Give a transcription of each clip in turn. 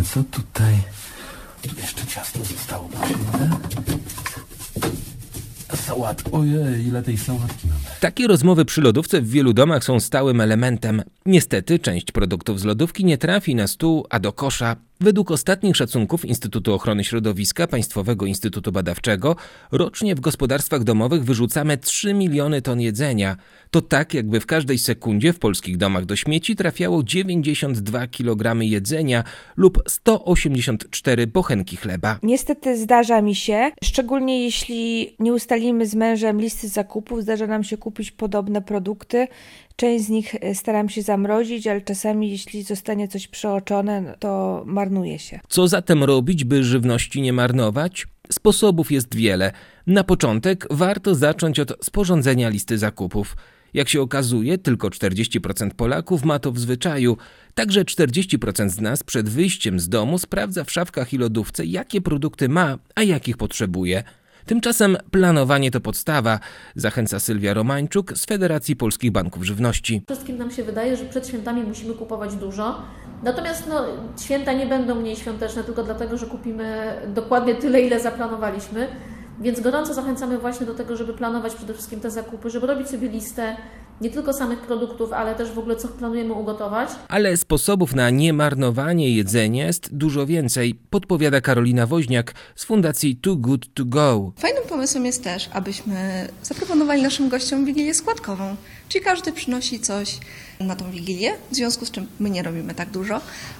co tutaj? Jeszcze ciasto zostało potrzebne. Ojej, ile tej sałatki mamy. Takie rozmowy przy lodówce w wielu domach są stałym elementem. Niestety część produktów z lodówki nie trafi na stół, a do kosza. Według ostatnich szacunków Instytutu Ochrony Środowiska Państwowego Instytutu Badawczego rocznie w gospodarstwach domowych wyrzucamy 3 miliony ton jedzenia. To tak, jakby w każdej sekundzie w polskich domach do śmieci trafiało 92 kg jedzenia lub 184 bochenki chleba. Niestety zdarza mi się, szczególnie jeśli nie ustalimy z mężem listy zakupów, zdarza nam się kupić podobne produkty. Część z nich staram się zamrozić, ale czasami jeśli zostanie coś przeoczone, to marnuje się. Co zatem robić, by żywności nie marnować? Sposobów jest wiele. Na początek warto zacząć od sporządzenia listy zakupów. Jak się okazuje, tylko 40% Polaków ma to w zwyczaju. Także 40% z nas przed wyjściem z domu sprawdza w szafkach i lodówce, jakie produkty ma, a jakich potrzebuje. Tymczasem planowanie to podstawa, zachęca Sylwia Romańczuk z Federacji Polskich Banków Żywności. Wszystkim nam się wydaje, że przed świętami musimy kupować dużo, natomiast święta nie będą mniej świąteczne tylko dlatego, że kupimy dokładnie tyle, ile zaplanowaliśmy. Więc gorąco zachęcamy właśnie do tego, żeby planować przede wszystkim te zakupy, żeby robić sobie listę nie tylko samych produktów, ale też w ogóle co planujemy ugotować. Ale sposobów na niemarnowanie jedzenia jest dużo więcej, podpowiada Karolina Woźniak z Fundacji Too Good To Go. Fajnym pomysłem jest też, abyśmy zaproponowali naszym gościom wigilię składkową, czyli każdy przynosi coś na tą wigilię, w związku z czym my nie robimy tak dużo,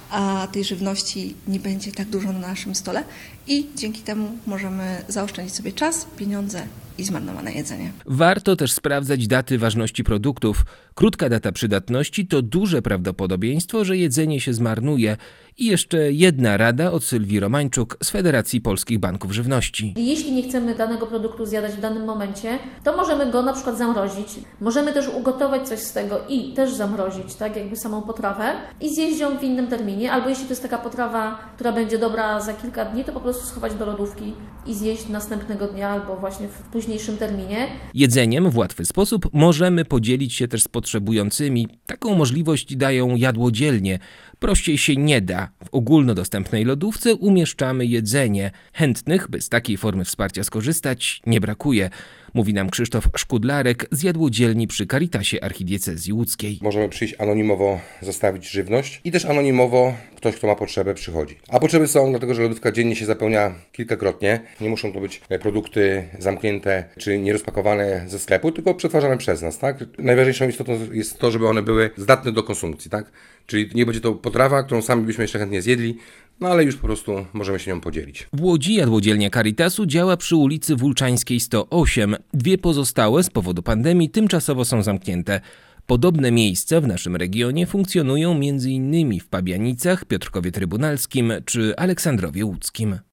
a tej żywności nie będzie tak dużo na naszym stole i dzięki temu możemy zaoszczędzić sobie czas, pieniądze i zmarnowane jedzenie. Warto też sprawdzać daty ważności produktów. Krótka data przydatności to duże prawdopodobieństwo, że jedzenie się zmarnuje. I jeszcze jedna rada od Sylwii Romańczuk z Federacji Polskich Banków Żywności. Jeśli nie chcemy danego produktu zjadać w danym momencie, to możemy go na przykład zamrozić. Możemy też ugotować coś z tego i też zamrozić, tak jakby samą potrawę i zjeść ją w innym terminie. Albo jeśli to jest taka potrawa, która będzie dobra za kilka dni, to po prostu schować do lodówki i zjeść następnego dnia albo właśnie w późniejszym terminie. Jedzeniem w łatwy sposób możemy podzielić się też z potrzebującymi. Taką możliwość dają jadłodzielnie. Prościej się nie da. W ogólnodostępnej lodówce umieszczamy jedzenie. Chętnych, by z takiej formy wsparcia skorzystać, nie brakuje. Mówi nam Krzysztof Szkudlarek z jadłodzielni przy Caritasie Archidiecezji Łódzkiej. Możemy przyjść anonimowo, zostawić żywność i też anonimowo ktoś, kto ma potrzebę, przychodzi. A potrzeby są dlatego, że lodówka dziennie się zapełnia kilkakrotnie. Nie muszą to być produkty zamknięte czy nierozpakowane ze sklepu, tylko przetwarzane przez nas, tak? Najważniejszą istotą jest to, żeby one były zdatne do konsumpcji, tak? Czyli nie będzie to potrawa, którą sami byśmy jeszcze chętnie zjedli, ale już po prostu możemy się nią podzielić. W Łodzi jadłodzielnia Caritasu działa przy ulicy Wólczańskiej 108. Dwie pozostałe z powodu pandemii tymczasowo są zamknięte. Podobne miejsca w naszym regionie funkcjonują m.in. w Pabianicach, Piotrkowie Trybunalskim czy Aleksandrowie Łódzkim.